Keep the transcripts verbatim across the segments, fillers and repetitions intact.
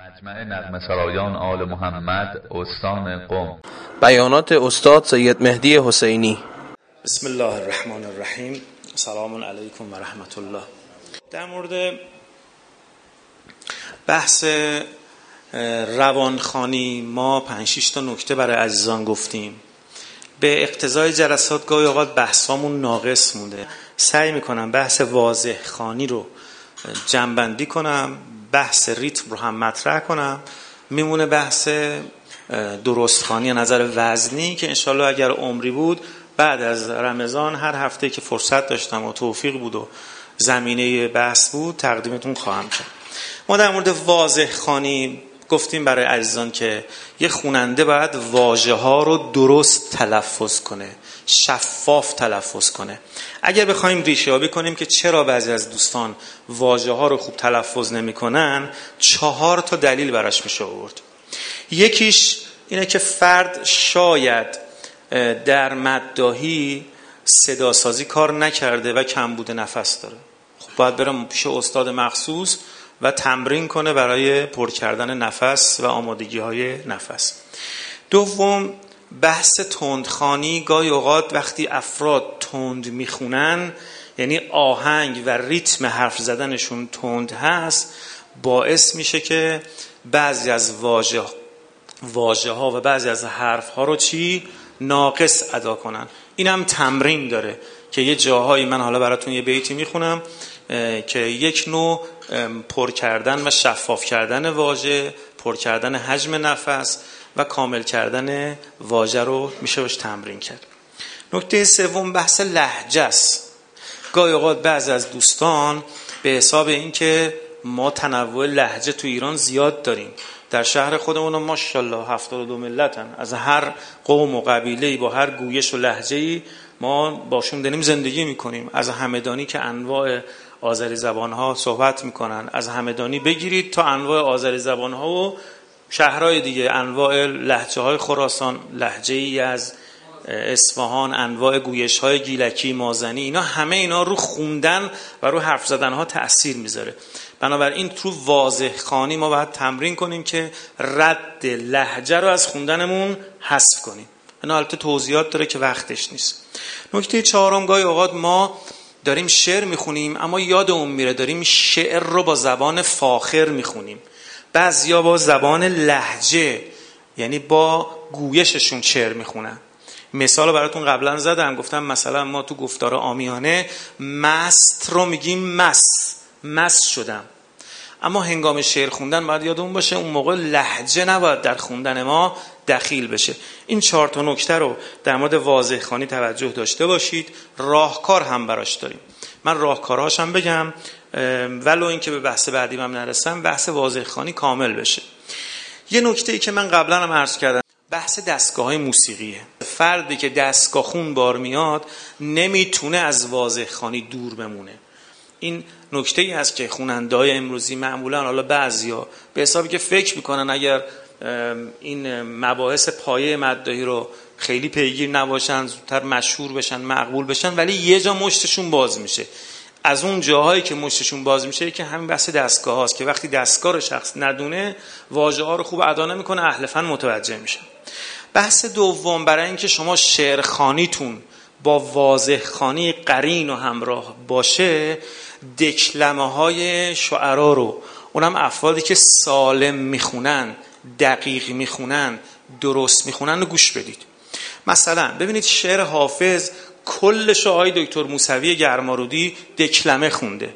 مجمع نغمه‌سرایان آل محمد استان قم. بیانات استاد سید مهدی حسینی. بسم الله الرحمن الرحیم. سلام علیکم و رحمت الله. در مورد بحث روانخوانی ما پنج شش تا نکته برای عزیزان گفتیم. به اقتضای جلسات گاهی اوقات بحثامون ناقص مونده. سعی میکنم بحث واضح خوانی رو جمع‌بندی کنم، بحث ریتم رو هم مطرح کنم. میمونه بحث درست خوانی از نظر وزنی که انشالله اگر عمری بود بعد از رمضان هر هفته که فرصت داشتم و توفیق بود و زمینه بحث بود تقدیمتون خواهم کرد. ما در مورد واضح خوانی گفتیم برای عزیزان که یه خواننده باید واژه ها رو درست تلفظ کنه، شفاف تلفظ کنه. اگر بخوایم ریشه یابی کنیم که چرا بعضی از دوستان واژه ها رو خوب تلفظ نمی کنن، چهار تا دلیل براش میشه آورد. یکیش اینه که فرد شاید در مداحی صدا سازی کار نکرده و کمبود نفس داره. خب باید برم پیش استاد مخصوص و تمرین کنه برای پر کردن نفس و آمادگی های نفس. دوم، بحث تندخوانی. گاهی اوقات وقتی افراد تند میخونن، یعنی آهنگ و ریتم حرف زدنشون تند هست، باعث میشه که بعضی از واژه واژه ها و بعضی از حرف ها رو چی ناقص ادا کنن. اینم تمرین داره که یه جاهایی من حالا براتون یه بیتی میخونم که یک نوع پر کردن و شفاف کردن واژه، پر کردن حجم نفس و کامل کردن واژه رو میشه باش تمرین کرد. نکته سوم بحث لهجه است. گاهی اوقات بعضی از دوستان به حساب این که ما تنوع لهجه تو ایران زیاد داریم، در شهر خودمون ماشاءالله هفتاد و دو ملتن، از هر قوم و قبیله‌ای با هر گویش و لهجه‌ای ما باشون داریم زندگی میکنیم. از همدانی که انواع آذری زبان‌ها صحبت میکنن، از همدانی بگیرید تا انواع آذری زبان‌ها و شهرهای دیگه، انواع لهجه‌های خراسان، لهجه‌ای از اصفهان، انواع گویش‌های گیلکی، مازنی، اینا همه اینا رو خوندن و رو حرف زدن‌ها تأثیر میذاره. بنابراین تو واضح خوانی ما باید تمرین کنیم که رد لهجه رو از خوندنمون حذف کنیم. اینا البته توضیحات داره که وقتش نیست. نکته چهارم، گاهی اوقات ما داریم شعر میخونیم اما یادمون میره داریم شعر رو با زبان فاخر میخونیم. بعضیا با زبان لهجه، یعنی با گویششون شعر میخونن. مثال رو براتون قبلا زدم، گفتم مثلا ما تو گفتار عامیانه مست رو میگیم مس مس شدم، اما هنگام شعر خوندن باید یادمون باشه اون موقع لهجه نباید در خوندن ما دخیل بشه. این چهار تا نکته رو در مورد واضح خوانی توجه داشته باشید. راهکار هم براش داریم، من راهکارهاش هم بگم ولو اینکه به بحث بعدی هم نرسم، بحث واضح خوانی کامل بشه. یه نکته ای که من قبلا هم عرض کردم، بحث دستگاه‌های موسیقیه. فردی که دستگاه خون بار میاد نمیتونه از واضح خوانی دور بمونه. این نکته ای هست که خواننده‌های امروزی معمولا، حالا بعضیا به حسابی که فکر میکنن اگر این مباحث پایه مداحی رو خیلی پیگیر نباشن زودتر مشهور بشن، مقبول بشن، ولی یه جا مشتشون باز میشه. از اون جاهایی که مشتشون باز میشه که همین بحث دستگاه هاست که وقتی دستگاه رو شخص ندونه واژه ها رو خوب ادا نمیکنه، اهل فن متوجه میشه. بحث دوم، برای اینکه شما شعر خوانیتون با واضح خوانی قرین و همراه باشه، دکلمه های شعرا رو، اونم افرادی که سالم میخونن، دقیق میخونن، درست میخونن رو گوش بدید. مثلا ببینید شعر حافظ کلش آقای دکتر موسوی گرمارودی دکلمه خونده.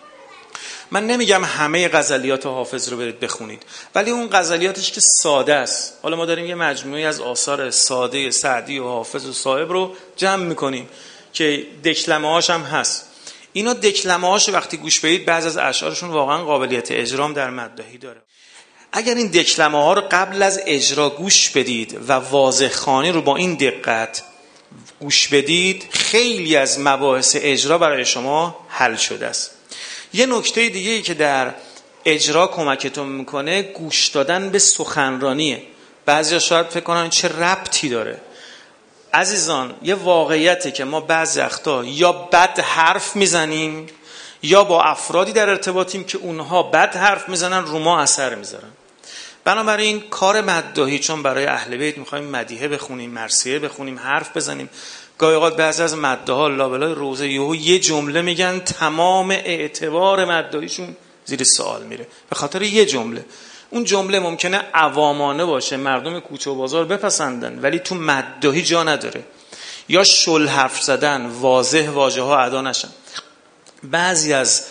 من نمیگم همه غزلیات حافظ رو برید بخونید، ولی اون غزلیاتش که ساده است. حالا ما داریم یه مجموعه از آثار ساده سعدی و حافظ و صاحب رو جمع میکنیم که دکلمه هاش هم هست. اینا دکلمه هاش وقتی گوش بدید بعضی از اشعارشون واقعا قابلیت اجرام در مداحی داره. اگر این دکلمه ها رو قبل از اجرا گوش بدید و واضح خوانی رو با این دقت گوش بدید، خیلی از مباحث اجرا برای شما حل شده است. یه نکته دیگه ای که در اجرا کمکتون میکنه گوش دادن به سخنرانیه. بعضیا شاید فکر کنن چه ربطی داره. عزیزان، یه واقعیته که ما بعضی وقتا یا بد حرف میزنیم یا با افرادی در ارتباطیم که اونها بد حرف میزنن رو ما اثر میذارن. بنابراین کار مداحی، چون برای اهل بیت میخوایم مدیحه بخونیم، مرثیه بخونیم، حرف بزنیم، گاهی اوقات بعضی از مداحا لابلای روزه یهو یه جمله میگن تمام اعتبار مداحیشون زیر سوال میره به خاطر یه جمله. اون جمله ممکنه عوامانه باشه، مردم کوچه و بازار بپسندن، ولی تو مداحی جا نداره. یا شل حرف زدن، واضح واژه ها ادا نشن. بعضی از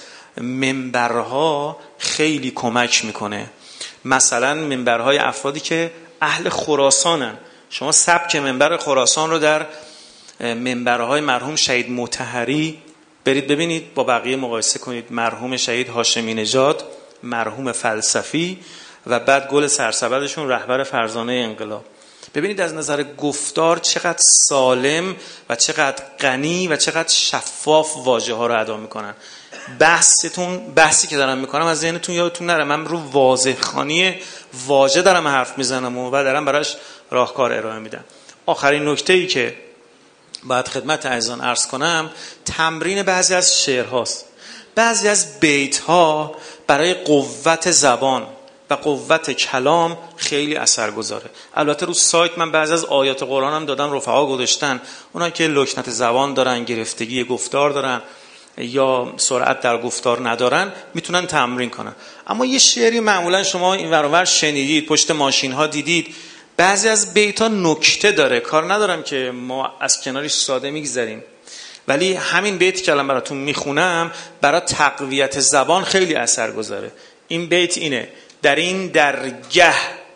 منبرها خیلی کمک میکنه، مثلا منبرهای افرادی که اهل خراسانن. شما سبک منبر خراسان رو در منبرهای مرحوم شهید مطهری برید ببینید، با بقیه مقایسه کنید. مرحوم شهید هاشمی نژاد، مرحوم فلسفی و بعد گل سرسبدشون رهبر فرزانه انقلاب. ببینید از نظر گفتار چقدر سالم و چقدر غنی و چقدر شفاف واژه ها رو ادا میکنن. بحثتون بحثی که دارم میکنم از ذهنتون یادتون نره، من رو واضح خوانی واژه دارم حرف میزنم و دارم براش راهکار ارائه میدم. آخرین نکته‌ای که باید خدمت عزیزان عرض کنم تمرین بعضی از شعرهاست. بعضی از بیت‌ها برای قوت زبان و قوت کلام خیلی اثرگذاره. البته رو سایت من بعضی از آیات قرآن هم دادم، رفقا گذاشتن، اونایی که لکنت زبان دارن، گرفتگی گفتار دارن یا سرعت در گفتار ندارن میتونن تمرین کنن. اما یه شعری معمولا شما این ور و ور شنیدید، پشت ماشین ها دیدید، بعضی از بیت‌ها نکته داره، کار ندارم که ما از کنارش ساده میگذریم، ولی همین بیت که الان براتون میخونم برای تقویت زبان خیلی اثرگذاره. این بیت اینه: در این درگه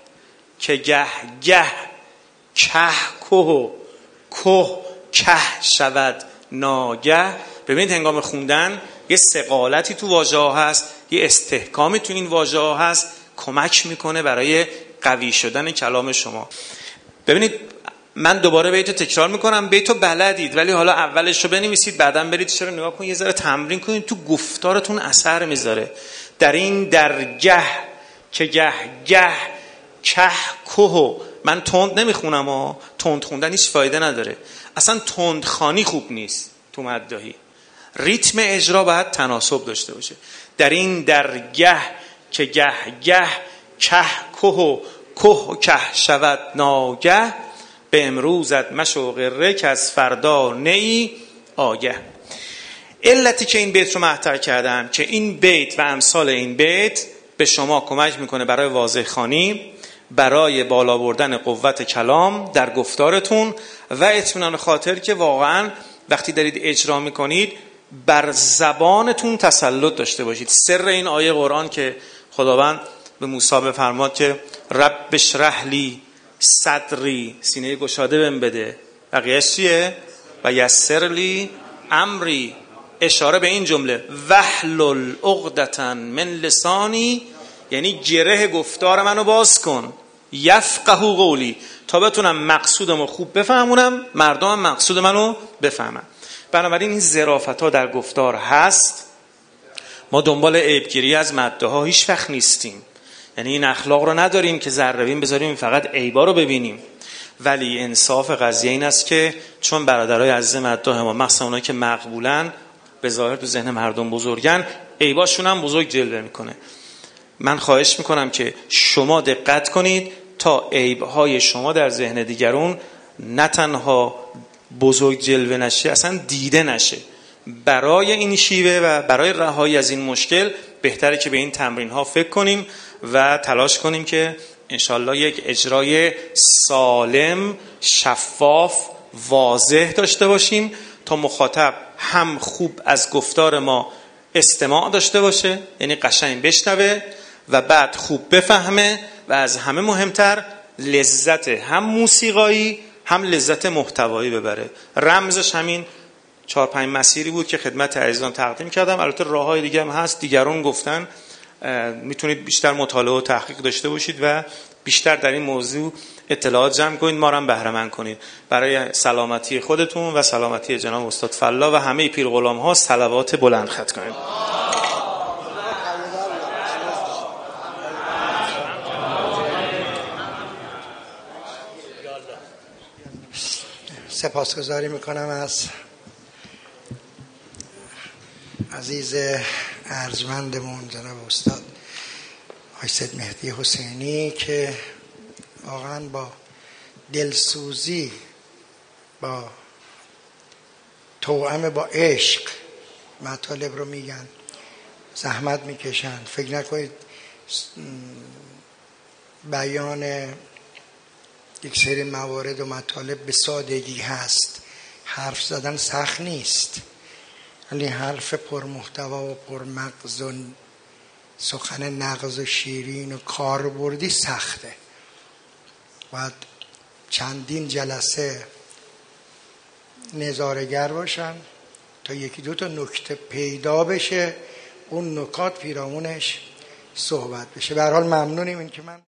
که گه گه که که که که شود ناگه. ببینید هنگام خوندن یه ثقالتی تو واژه ها هست، یه استحکامی تو این واژه ها هست، کمک میکنه برای قوی شدن کلام شما. ببینید من دوباره بیتو تکرار میکنم، بیتو بلدید ولی حالا اولش رو بنویسید، بعداً برید چرا نگاه کنید، یه ذره تمرین کنید، تو گفتارتون اثر میذاره. در این درگه که گه گه که که. من تند نمیخونم ها، تند خوندن هیچ فایده نداره، اصلا تند خوانی خوب نیست تو مداحی. ریتم اجرا باید تناسب داشته باشه. در این درگه که گه گه که که که که شود ناگه، به امروزت مشو غره که از فردا نی آگه. علتی که این بیت رو مطرح کردم که این بیت و امثال این بیت به شما کمک میکنه برای واضح خوانی، برای بالا بردن قوت کلام در گفتارتون و اطمینان خاطر که واقعا وقتی دارید اجرا میکنید بر زبانتون تسلط داشته باشید. سر این آیه قرآن که خداوند به موسی بفرماد که رب اشرح لی صدری، سینه گشاده بهم بده، بقیه‌اش چیه؟ و یسر لی امری، اشاره به این جمله واحلل عقدة من لسانی، یعنی گره گفتار منو باز کن، یفقهوا قولی، تا بتونم مقصودمو خوب بفهمونم، مردمم مقصود منو بفهمن. بنابراین این ظرافت‌ها در گفتار هست. ما دنبال عیبگیری از مداحا هیچ وقت نیستیم، یعنی این اخلاق رو نداریم که ذره‌بین بذاریم فقط عیبا رو ببینیم، ولی انصاف قضیه این است که چون برادرای عزیز مداح ما مثلا اونایی که مقبولن به ظاهر تو ذهن مردم بزرگن، عیباشون هم بزرگ جلوه میکنه. من خواهش میکنم که شما دقت کنید تا عیب‌های شما در ذهن دیگرون نه تنها بزرگ جلوه نشه، اصلا دیده نشه. برای این شیوه و برای رهایی از این مشکل بهتره که به این تمرین ها فکر کنیم و تلاش کنیم که انشالله یک اجرای سالم، شفاف، واضح داشته باشیم تا مخاطب هم خوب از گفتار ما استماع داشته باشه، یعنی قشنگ بشنوه و بعد خوب بفهمه و از همه مهمتر لذت هم موسیقایی هم لذت محتوایی ببره. رمزش همین چهار پنج مسیری بود که خدمت عزیزان تقدیم کردم. البته راههای دیگه هم هست، دیگران گفتن، میتونید بیشتر مطالعه و تحقیق داشته باشید و بیشتر در این موضوع اطلاعات جمع کنید، ما رو هم بهره مند کنید. برای سلامتی خودتون و سلامتی جناب استاد فلا و همه پیر غلام ها صلوات بلند خط کنید. سپاسگزاری میکنم از عزیز ارجمندمون جناب استاد آقای سید مهدی حسینی که واقعا با دلسوزی، با توأم با عشق مطالب رو میگن، زحمت میکشن. فکر نکنید بیان یک سری موارد و مطالب به سادگی هست. حرف زدن سخت نیست، ولی حرف پرمحتوا و پرمغز و سخن نغز و شیرین و کاربردی سخته. باید چندین جلسه نظاره‌گر باشن تا یکی دو تا نکته پیدا بشه، اون نکات پیرامونش صحبت بشه. به هر حال ممنونیم این که من